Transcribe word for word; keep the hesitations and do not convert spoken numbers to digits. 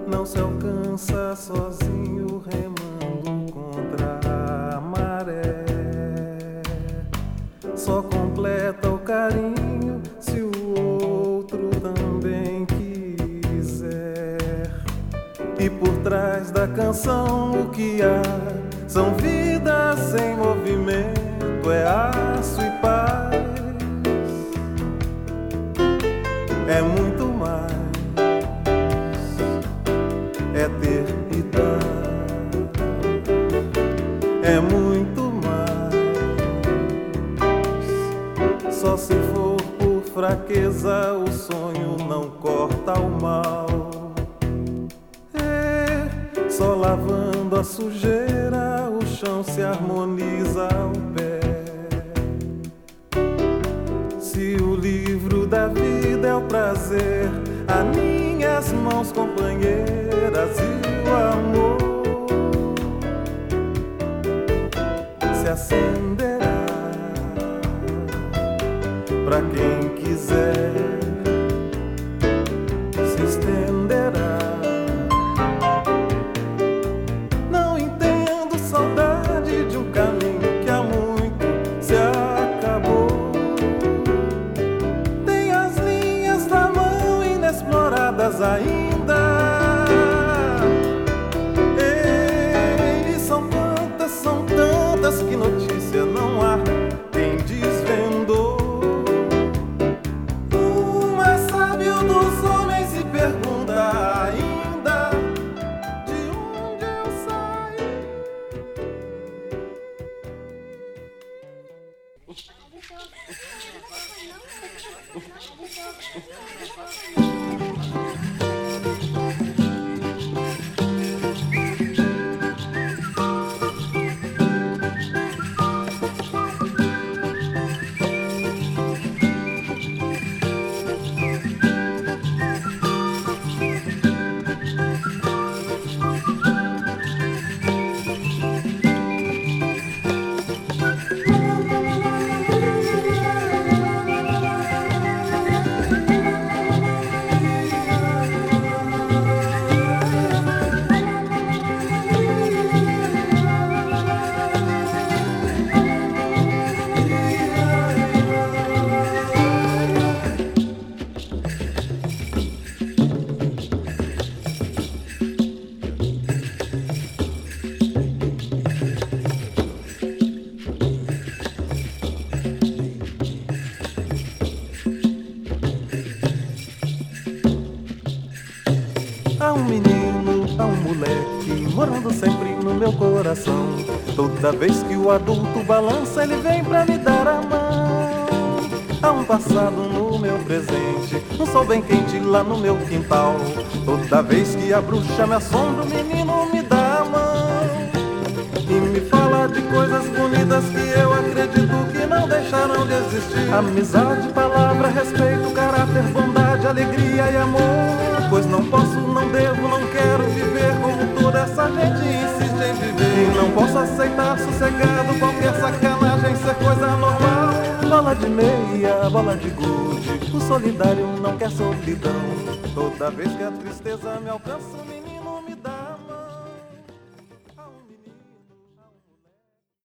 não se alcança sozinho remando contra a maré. Só completa o carinho se o outro também quiser. E por trás da canção o que há são vidas em movimento, é aço e paz, é muito mais, é ter e dar, é muito mais. Só se for por fraqueza o sonho não corta o mal. É, só lavando a sujeira o chão se harmoniza ao pé. Se o livro da vida é o prazer, alinhe as mãos companheiras e o amor se acenderá pra quem quiser, se estenderá. Não entendo saudade de um caminho que há muito se acabou. Tem as linhas da mão inexploradas ainda. E são tantas, são tantas que notícia não há quem desvendou. O mais sábio dos homens se pergunta ainda de onde eu saí. Há um menino, há um moleque morando sempre no meu coração. Toda vez que o adulto balança, ele vem pra me dar a mão. Há um passado no meu presente, um sol bem quente lá no meu quintal. Toda vez que a bruxa me assombra, o menino me dá a mão e me fala de coisas bonitas que eu acredito que não deixarão de existir. Amizade, palavra, respeito, caráter, bondade, alegria e amor. Pois não posso, não devo, não quero viver como toda essa gente insiste em viver. E não posso aceitar sossegado qualquer sacanagem ser coisa normal. Bola de meia, bola de gude, o solidário não quer solidão. Toda vez que a tristeza me alcança, o menino me dá